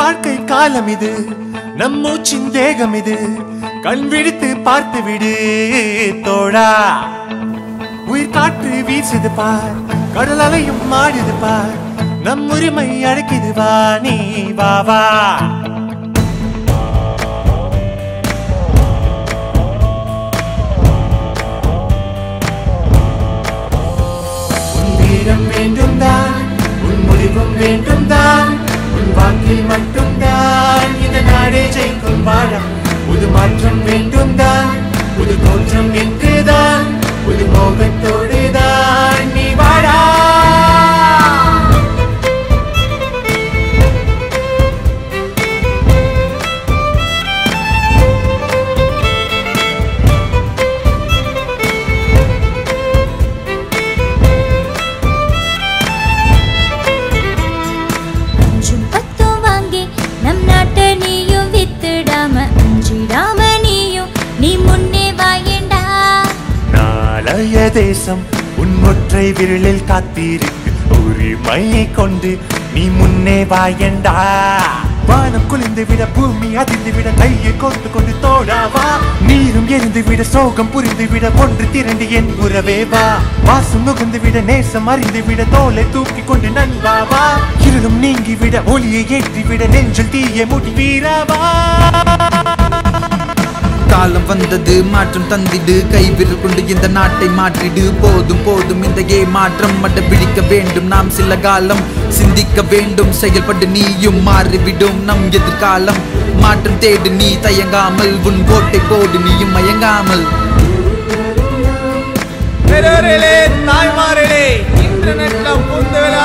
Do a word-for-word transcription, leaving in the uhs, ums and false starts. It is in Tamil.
வாழ்க்கை காலம் இது, நம் மூச்சின் தேகம் இது. கண் விழித்து பார்த்து விடு தோழா. உயிர் காற்று வீசுது பார், கடல் அலையும் மாடுது பார். நம் உரிமை அழைக்குது வா, நீ வா வா. உன் வீரம் வேண்டும் தான், உன் முடிவும் வேண்டும் தான். உன் வாக்கில் மட்டும் தான் இந்த நாடே ஜெயிக்கும் வாழம். புது மாற்றம் வேண்டும் தான், புது தோற்றம் என்றுதான், புது மோகத்தோடு தான் நீ வாழா. தேசம் உன் ஒற்றை விரலில் காத்திருக்கு, உரிமையை கொண்டு நீ முன்னே வாயண்டா. வானம் குளிந்து விட, பூமி அதிர்ந்து விட, கையை கோர்த்து கொண்டு தோழாவா. நீரும் எரிந்து விட, சோகம் புரிந்து விட, ஒன்று திரண்டு என் உறவே வா. வாசம் நுகர்ந்து விட, நேசம் அறிந்து விட, தோலை தூக்கி கொண்டு நண்பாவா. இருளும் நீங்கி விட, ஒளியை ஏற்றி விட, நெஞ்சில் தீய முடி வீராவா. காலம் வந்தது, மாற்றம் தந்திடு, கைவிரல் கொண்டு இந்த நாட்டை மாற்றிடு. போதும் போதும் இந்த ஏ மாற்றம், மட பிடிக்க வேண்டும் நாம் சில காலம். சிந்திக்க வேண்டும், செயல்பட்டு நீயும் மாறிவிடும் நம் எதிர்காலம். மாற்றம் தேடு நீ தயங்காமல், உன் கோட்டை போடு நீயும் மயங்காமல். தாய்மார்களே, இன்டர்நெட்ல புந்து